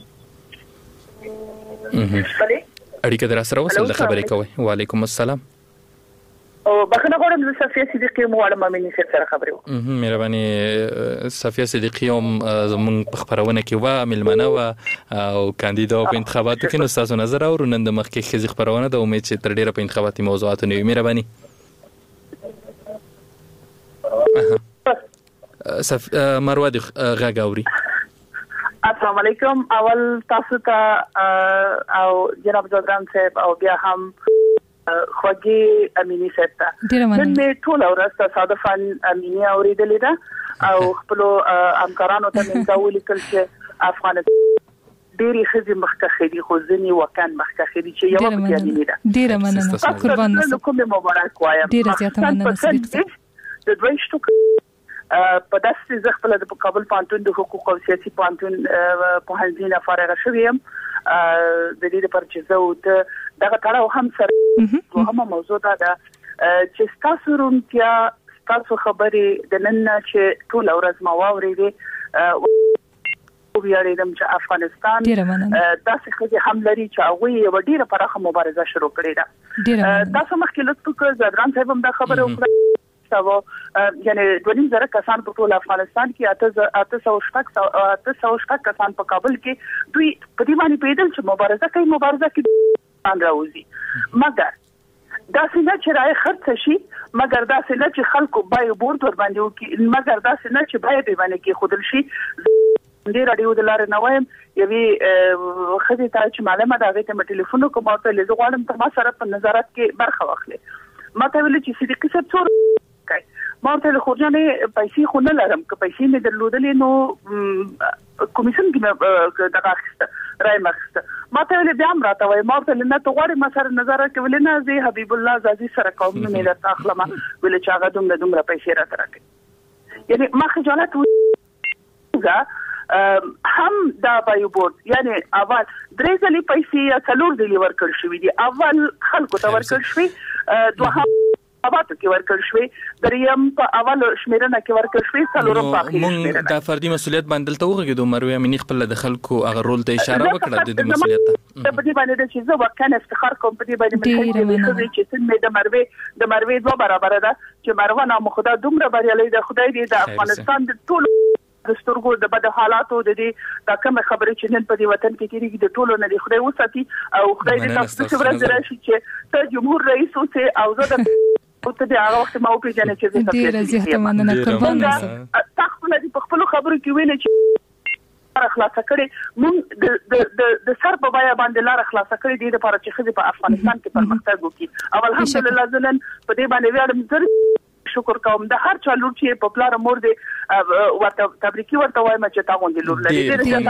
اړیکه در سره وصل د خبرې کوي. وعلیکم السلام. او بخنه غواړم د صفیه صدیقی مو علم امینی سره خبرې وکړم. مهرباني. صفیه صدیقی هم زمون په خبرونه کې و ملمنه و او کاندیدا په انتخاباتو کې نو تاسو نظر او نن د مخکې خزي خبرونه د امید چې تر ډیره په انتخاباتي موضوعاتو نه مهرباني. مروه د غاګاوري. السلام علیکم. اول تاسو ته او جناب جوړان صاحب او بیا هم خوږی امینی صاحب ته نن مې ټول ورځ تصادفاً امینی اوریدلې ده او خپل همکارانو ته مې دا ولیکل چې افغانستان ډېری خزي مخکخې دي خو ځنی وکړ مخکخې دي چې یو په امینی ده. ډیره مننه. قربان اوسه. کوم مبارک وایم. ډیره زیاته مننه. د دوی شتو په داسې ځخ په د کابل پانتون د حقوق او سیاسي پانتون په هنځینه فارغ شوم د دې لپاره چې زه او دغه تړاو هم سره هم موضوع ده چې تاسو رومتیا تاسو خبرې د نن چې ټول ورځ ما واورېدې ویاړم چې افغانستان داسې خځې هم لري چې هغه یو ډیره پراخه مبارزه شروع کړې ده. تاسو مخکې لږ زدران صاحب هم دا خبره وکړه یعنی 2000 کسان په ټول افغانستان کې 800 کسان په کابل کې دوی په دې باندې پیدل چې مبارزه کې راوځي، مګر دا څنګه چې راي خرڅ شي، مګر دا څنګه چې خلکو بای بورډ ور باندې وکي، مګر دا څنګه چې بای به باندې کې خودل شي. د رادیو د لارې نه وایم یوې خدای ته چې معلومه ده هغه ته ټلیفون کوم او ته لږ غواړم ته ما سره په نظارت کې برخه واخلې. ما ته ویل چې صدیقي صاحب څور کوي، ما ته له خورجانې پیسې خو نه لرم، که پیسې مې درلودلې نو کمیشن کې دغه اخیسته راي مخسته. ما ته ویل بیا هم راته وای، ما ته نه ته غواړې ما سره نظارت کې ویل نه زه حبیب الله زازي سره کوم نه مې درته اخلم، ویل چې هغه دومره پیسې راته راکړي. یعنی ما خجالت هم دا بایو بورډ یعنی اول درې ځلې پیسې یا څلور ځلې ورکړل شوې دي، اول خلکو ته ورکړل شوې، دوهم اباته کې ورکړل شوې، دریم په اول شمیرنه کې ورکړل شوې، څلورم په اخر شمیرنه. دا فردي مسولیت باندې ته وګورئ مروه امینی خپل د خلکو هغه رول ته اشاره وکړه د دې مسولیت ته. په دې باندې چې زه واقعا افتخار کوم په دې باندې چې څنګه د مروه 2 برابر ده چې مروه نام خدا دومره بریالي ده، خدای دې د افغانستان د ټول د سترګو د بد حالاتو د دې دا کوم خبرې چې نن په دې وطن کې کېږي د ټولو نه دی خدای وساتي، او خدای دې تاسو ته ورځ راشي چې ته جمهور رئیس اوسې او زه د ته د هغه وخت ما وپېژنې چې زه ډېره زیاته مننه قربان تاسو نه په خپل خبرو کې ویل چې خلاص کړي مونږ د سر په بیا باندې لار خلاص کړي دي لپاره چې خځې په افغانستان کې پرمختګ وکړي. او الحمدلله زنن په دې باندې ویاړم، شکر کوم د هر چا لور چې په پلار مور دي ورته تبریکي ورته وایم چې تاسو دې لور لري. ډېر زیاته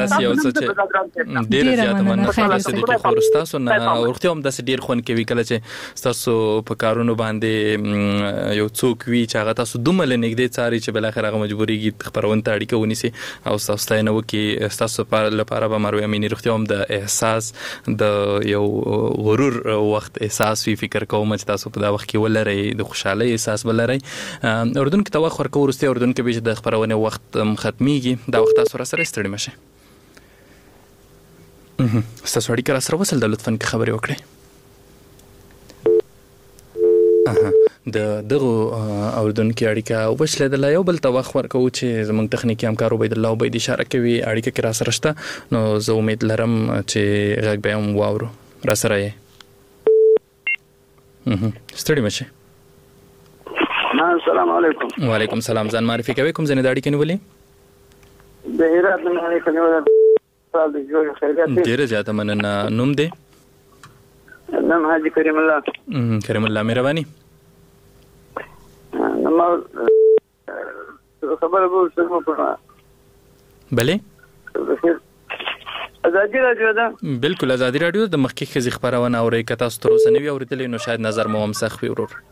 مننه خالص دې خورستاسو نه ورته هم د ډېر خون کې وکړه چې تاسو په کارونو باندې یو څوک وی چې هغه تاسو دومره نږدې څاري چې بل اخر هغه مجبوريږي خبرونه اړیکه ونیسي او تاسو ته نه وکي تاسو لپاره به مروه امینی روغتیا هم د احساس د یو غرور وخت احساس وی فکر کوم چې تاسو په دا وخت کې ولرئ د خوشحالي احساس بلري. اردن کې توخ ورکو ورسته اردن کې به د خبرونه وخت ختميږي، دا وخت تاسو سره ستړي مشه. تاسو اړیکه سره وصل د لطفاً کې خبري وکړئ. دغه اردن کې اړیکه وبشله د یو بل توخ ورکو چې زموږ تخنیکی همکار عبید الله عبید اشاره کوي اړیکه کې را سره شته، نو زه امید لرم چې غږ به هم واورو را سره یې. ستړي مشه. السلام علیکم. وعلیکم السلام. ځان معرفي کوي کوم ځنه داړي کې نیولې؟ د هرات نه علیکم نیولې. سال دې جوړ خیریت. ډیره زیاته مننه. نوم دې؟ نام حاجی کریم الله. کریم الله مهرباني. نو خبره به څنګه پوره؟ بله. ازادي رادیو ده. بالکل ازادي رادیو د مخکې خزي خبرونه اوري کته تاسو تر اوسه نوی اوریدلې نو شاید نظر مو هم سخت وي ورور.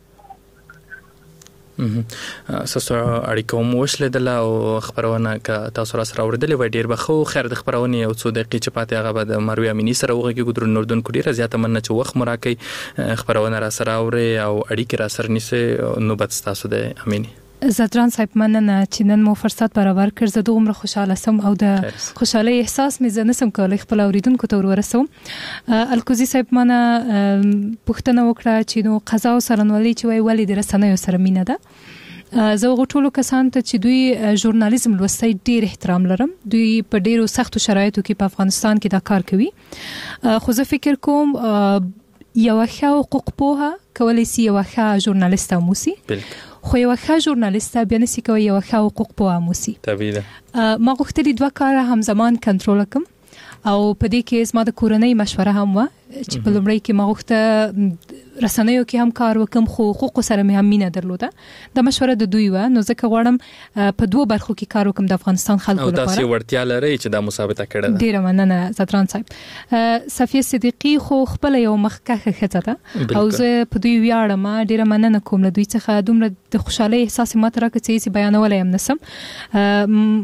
ساسو اړیکه مو وشله او خبرونه ک تاسو را سره اوریدلې و ډیر بخو خیر د خبرونه یو څو دقیقې چې پاتې هغه د مروه امینی سره وګورئ ګذر نوردن کو ډیره زیاته مننه چې وخت مراکې خبرونه را سره اوري او اړیکه را سره نیسه نوبت تاسو د امینی. زدران صاحب مننه چې نن مو فرصت برابر کړ. زه دومره خوشاله سم او د خوشحالي احساس مې زنه سم کولای خپل اوریدونکو ته ورسوم. الکوزي صاحب منه پښتنه وکړه چې نو قضا او سرنولي چې وی ولې د رسنیو سره مینه ده. زه غوټولو کسان ته چې دوی ژورنالیزم لوستي ډیر احترام لرم. دوی په ډیرو سختو شرایطو کې په افغانستان کې دا کار کوي. خو زه فکر کوم یو ښه حقوق پوها کولای شي یو ښه ژورنالیست موسی. خو یو ښه ژورنالیست بیا نسی کوي یو ښه حقوق پوها موسی. طبیعي ده. ما غوښتلی دوه کار همزمان کنټرول کړم او په دې کې زما د کورنۍ مشوره هم و چې په لومړی کې ما غوښته رسنیو کې هم کار وکم خو حقوق سره مې هم مینه درلوده. د مشوره د دوی و نو ځکه غواړم په دوه برخو کې کار وکم د افغانستان خلکو لپاره. او تاسو ورتیا لرئ چې دا مثابته کړه ده. ډیره مننه زدران صاحب. صفیه صدیقی خو خپل یو مخکخه خته ده او زه په دوی ویاړم. ډیره مننه کوم له دوی څخه دومره د خوشحالي احساس ماته راکړي چې بیانولای هم نسم.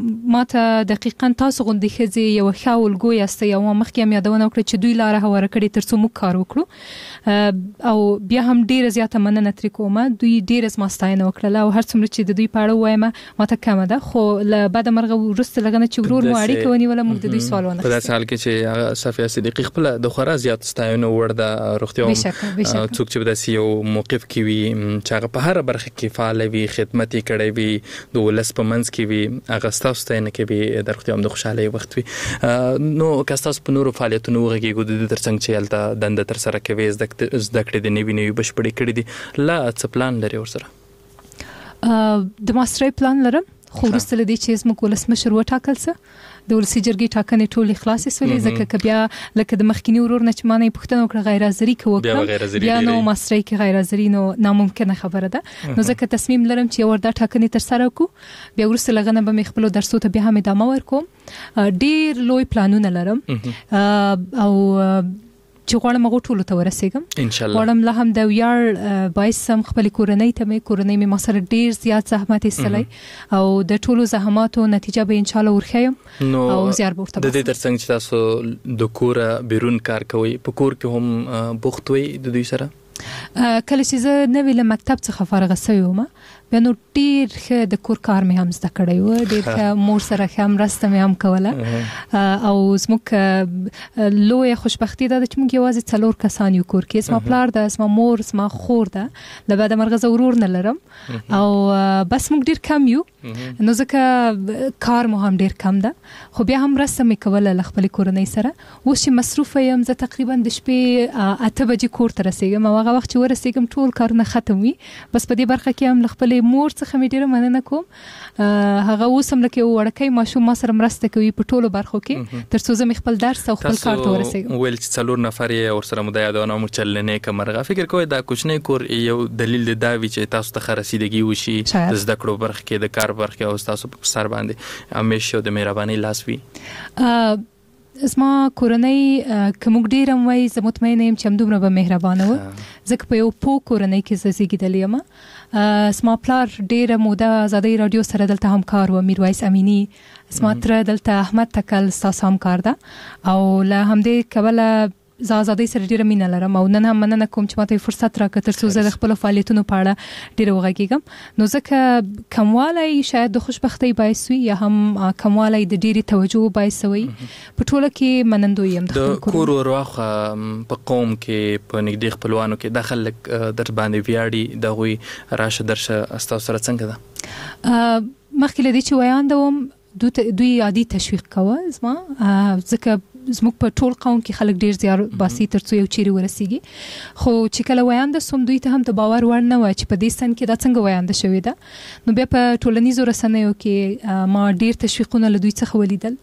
ماته دقیقاً تاسو غوندې خزي یو خاول ګوي است یو مخکې هم یادونه وکړه چې دوی لاره هواره کړی ترڅو موږ کار وکړو او بیا هم ډیره زیاته مننه ترې کوم. دوی ډیره زما ستاینه وکړله او هر څومره چې د دوی په اړه وایم ماته کمه ده، خو له بعد مرغه وروسته لغنه چې ورور مو اړیکه ونیوله موږ د دوی سوال ونه په داسې حال کې چې صفیه صدیقی خپل د خورا زیات ستاینه وړ د روغتیا څوک چې داسې یو موقف کې وي چې هغه په هر برخه کې فعال وي، خدمت یې کړی وي، د ولس په منځ کې وي، هغه ستاسو ستاینه کوي د روغتیا د خوشحالۍ وخت وي. نو که تاسو په نورو فعالیتونو وغږیږو د ترڅنګ چې هلته دنده تر سره کوي، زده کړې د نوي بشپړې کړې دي، لا څه پلان لري ورسره؟ د ماسترۍ پلان لرم، خو وروسته له دې چې زموږ ولسمشر وټاکل څه د ولسي جرګې ټاکنې ټولې خلاصې سولې، ځکه که بیا لکه د مخکینی ورور نه چې ما نه یې پوښتنه وکړه غیر حاضري که وکړم بیا نو ماسترۍ کې غیر حاضري نو ناممکنه خبره ده. نو ځکه تصمیم لرم چې یو دا ټاکنې تر سره وکړو، بیا وروسته له هغه نه به مې خپلو درسو ته بیا هم ادامه ورکوم. ډېر لوی پلانونه لرم او چې غواړم هغو ټولو ته ورسېږم انشاءالله. غواړم لا هم د ویاړ باعث هم خپلې کورنۍ مې ما سره ډېر زیات زحمت ایستلی او د ټولو زحماتو نتیجه به انشاءالله ورښیم او زیار به ورته د دې ترڅنګ چې تاسو د کوره بیرون کار کوئ، په کور کې هم بوخت وئ د دوی سره؟ کله چې زه نوې له مکتب څخه فارغه سوې وم بیا نو ډېر ښه د کور کار مې هم زده کړی و، ډېر ښه مور سره ښه مرسته مې هم کوله او زموږ لویه خوشبختي دا ده چې موږ یوازې 4 کسان یو کور کې، زما پلار ده، زما مور، زما خور ده، له بعده مرغه زه ورور نه لرم او بس موږ ډېر کم یو، نو ځکه کار مو هم ډېر کم ده، خو بیا هم مرسته مې کوله له خپلې کورنۍ سره. اوس چې مصروفه یم زه تقریبا د شپې 8 بجې کور ته رسېږم او هغه وخت چې ورسېږم ټول کارونه ختم وي. بس په دې برخه کې هم له خپلې مور څخه مې ډېره مننه کوم، هغه اوس هم لکه یو وړکی ماشوم ما سره مرسته کوي په ټولو برخو کې ترڅو زه مې خپل درس او خپل کار ته ورسېږم. تاسو ویل چې 4 نفر یې ورسره مو د یادونه مو چلنې که مرغه فکر کوئ دا کوچنی کور یو دلیل دا وي چې تاسو ته ښه رسیدګي وشي د زده کړو برخه کې، د کار برخه کې او تاسو په سر باندې همیشه د مهربانۍ لاس وي؟ زما کورنۍ که موږ ډېر هم وایي زه مطمئنه یم چې همدومره به مهربانه وه، ځکه په یو پوه کورنۍ کې زه زیږېدلې یم. زما پلار ډېره موده ازادۍ راډیو سره دلته همکار و، میرویس امینی. زما تره دلته احمد تکل ستاسو همکار ده او له همدې کبله زه ازادۍ سره ډېره مینه لرم او نن هم مننه کوم چې ماته فرصت راکړه ترڅو زه د خپلو فعالیتونو په اړه ډېره وغږېږم. نو ځکه کموالی شاید د خوشبختۍ باعث وي یا هم کموالی د ډېرې توجه باعث وي. په ټوله کې منندوی یم د کور ورواخه په قوم کې په نږدې خپلوانو کې دا خلک در باندې ویاړي، د هغوی راشه درشه ستاسو سره څنګه ده؟ مخکې له دې چې ویاندوم دوی عادي تشویق کوه زما، ځکه زموږ په ټول قوم کې خلک ډېر زیار باسي ترڅو یو چیرې ورسیږي، خو چې کله ویانده سوم دوی ته هم د باور وړ نه وه چې په دې سن کې دا څنګه ویانده شوې ده. نو بیا په ټولنیزو رسنیو کې ما ډېر تشویقونه له دوی څخه ولیدل.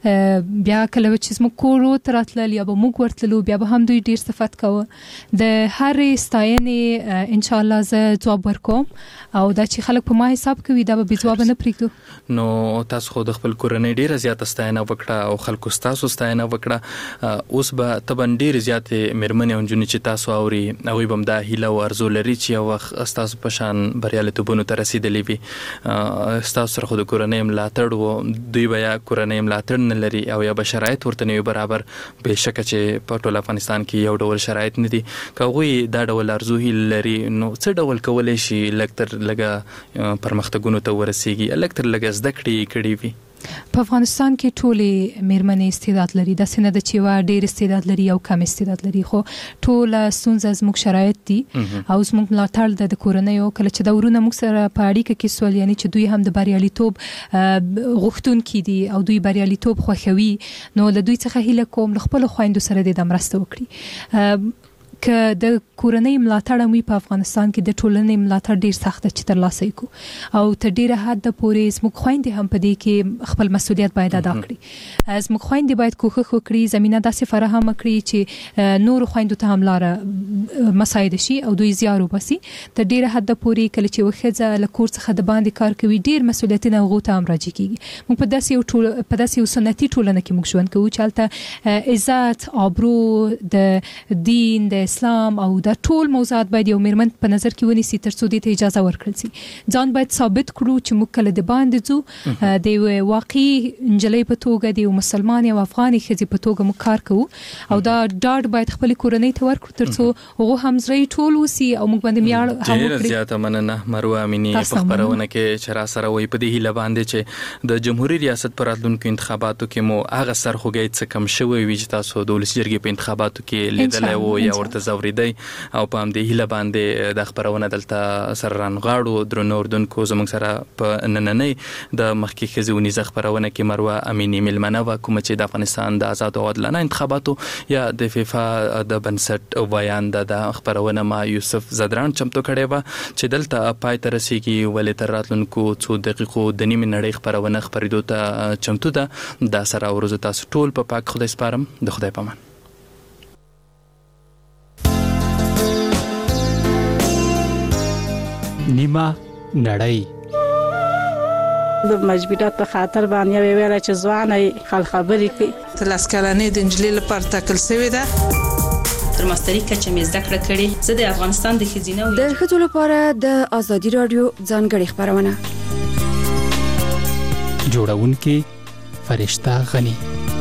بیا کله چې زموږ کور ته راتلل یا به موږ ورتللو بیا به هم دوی ډېر صفت کوه. د هرې ستاینې انشاءالله زه ځواب ورکوم او دا چې خلک په ما حساب کوي دا به بې ځوابه نه پرېږدو. نو تاسو خو د خپل کورنۍ ډېره زیاته ستاینه وکړه او خلکو ستاسو ستاینه وکړه، اوس به طبعا ډېرې زیاتې مېرمنې او نجونې چې تاسو اوري هغوی به هم دا هیله او ارزو لري چې یو وخت ستاسو په شان بریالیتوبونو ته رسېدلي وي. ستاسو سره خو د کورنۍ ملاتړ و، دوی به یا کورنۍ ملاتړ نه لري او یا به شرایط ورته نه وي برابر، بېشکه چې په ټول افغانستان کې یو ډول شرایط نه دي. که هغوی دا ډول ارزو هیله لري نو څه ډول کولی شي لږ تر لږه پرمختګونو ته ورسېږي، لږ تر لږه زده کړې کړې وي؟ په افغانستان کې ټولې مېرمنې استعداد لري، داسې نه ده چې یوه ډېر استعداد لري او کم استعداد لري، خو ټوله ستونزه زموږ شرایط دي او زموږ ملاتړ ده د کورنیو. کله چې دا ورونه موږ سره په اړیکه کې سول، یعنی چې دوی هم د بریالیتوب غوښتونکي دي او دوی بریالیتوب خوښوي، نو له دوی څخه هیله کوم له خپلو خویندو سره دې دا مرسته وکړي. که د کورنۍ ملاتړ هم وي په افغانستان کې د ټولنې ملاتړ ډېر سخت ده چې ترلاسه یې کړو او تر ډېره حده پورې زموږ خویندې هم په دې کې خپل مسؤلیت باید ادا کړي. زموږ خویندې باید کوښښ وکړي زمینه داسې فراهمه کړي چې نورو خویندو ته هم لاره مساعده شي او دوی زیار وباسي. تر ډېره حده پورې کله چې یوه ښځه له کور څخه د باندې کار کوي ډېر مسؤلیتونه هغو ته هم راجع کېږي. موږ په داسې یو سنتي ټولنه کې موږ ژوند کوو چې هلته عزت، آبرو، د دین، د اسلام او د ټول موضوعات باید یو میرمن په نظر کې ونیسي تر څو د اجازه ورکړل شي ځان باید ثابت کړو چې موږ کله د باندې ځو د واقعي انجلۍ په توګه د مسلمان او افغاني ښځې په توګه موږ کار کوو او دا ډاډ باید خپل کورنۍ ته ورکړو تر څو هغه هم زری ټول وسی او موږ باندې میاړ هم ډیر زیاته مننه مروه امینی په خبرونه کې چې را سره وي په دې هیله باندې چې د جمهوریت ریاست پر راتلونکو انتخاباتو کې مو هغه سرخوږی څه کم شوی وي چې تاسو د ولس جرګې په انتخاباتو کې لیدلای وو یا ورته زوریدي او په هم دې هیله باندې د خبرونه دلته سر رانغاړو درنو اردوونکو زموږ سره په نننۍ د مخکې خزونی خبرونه کې مروه امینی ملمنه و کوم چې د افغانستان د آزاد او عادلانه انتخاباتو یا د فیفا د بنسټ بیان د خبرونه ما یوسف زدران چمتو کړي و چې دلته پای ته رسیږي ولې تر راتلونکو 2 دقیقو د نیمه نړۍ خبرونه خبرېدو ته چمتو ده د سره ورځ تاسو ټول په پاک خدای سپارم د خدای پامان نیمه نړۍ د مجبورات په خاطر باندې ویل چې ځواني خل خبرې کوي تر لاسکلانې د انجلۍ لپاره تکل شوی ده تر ماستری کچې مې زده کړه کړې زه د افغانستان د خزینه د ښځو لپاره د ازادي رادیو ځانګړي خبرونه جوړونکې فرشته غنی.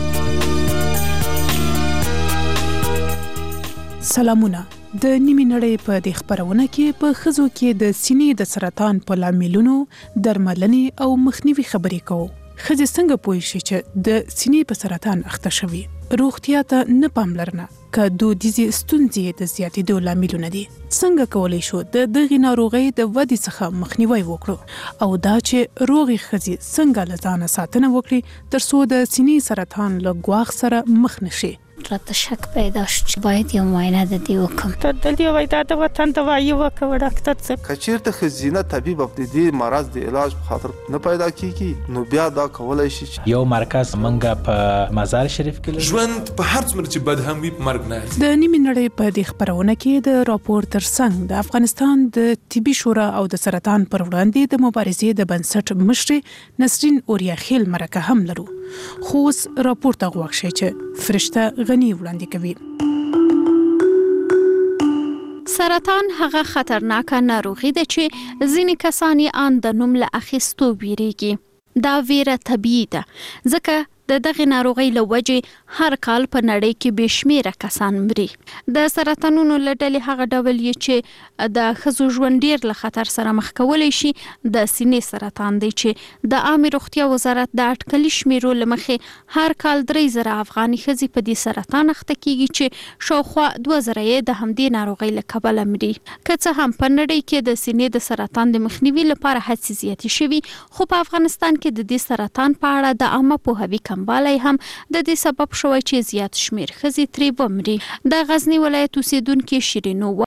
سلامونه. د نیمه نړۍ په د خبرونه کې په ښځو کې د سینې د سرطان په لاملونو درملنې او مخنیوي خبرې کوو. ښځې څنګه پوه شي چې د سینې په سرطان اخته شوي؟ روغتیا ته نه پاملرنه که دودیزي ستونزې د زیاتېدو لاملونه دي. څنګه کولی شو د دغې ناروغۍ د ودې څخه مخنیوي وکړو او دا چې روغې ښځې څنګه له ځانه ساتنه وکړي تر څو د سینې سرطان له ګواښ سره مخ نشي. راته شک پیدا شو چې باید یو معاینه د دې وکم. تر دې وای دا د وطن دوايي وکړه ډاکټر څخه. کچیرته خزینه طبيب په دې مرض د علاج په خاطر نه پیدا کیږي نو بیا دا کولای شي یو مرکز منګه په مزار شریف کې ژوند په هر څومره چې بد هم وي مرګ نه. د نیمه نړۍ په دې خبرونه کې د راپور ترڅنګ د افغانستان د طبي شورا او د سرطان پر وړاندې د مبارزې د بنسټ مشر نسرین اوریاخیل مرکه هم لرو. خو راپور ته غوښ شي چې فرشته غنی وړاندې کوي. سرطان هغه خطرناکه ناروغي ده چې ځینې کسان یې ان د نوم له اخیستو ویریږي. دا ویره طبیعي ده ځکه د دغه ناروغي له وجې هر کال په نړۍ کې بشمیره کسان مري. د سرطانونو له ډلې هغه ډول چې د ښځو ژوند ډیر له خطر سره مخ کولی شي د سینې سرطان دی چې د عامه روغتیا وزارت د اټکلي شمیرو له مخې هر کال 3000 افغاني ښځې په دې سرطان اخته کیږي چې شاوخوا 2000 یې د همدې ناروغي له کبله مري. که څه هم په نړۍ کې د سینې د سرطان د مخنیوي لپاره هڅې زیاتې شوي خو په افغانستان کې د دې سرطان په اړه د عامه پوهاوي بالا هم د دې سبب شوی چې زیات شمیر ښځې ترې ومري. د غزنی ولایت اوسیدونکو شیرینو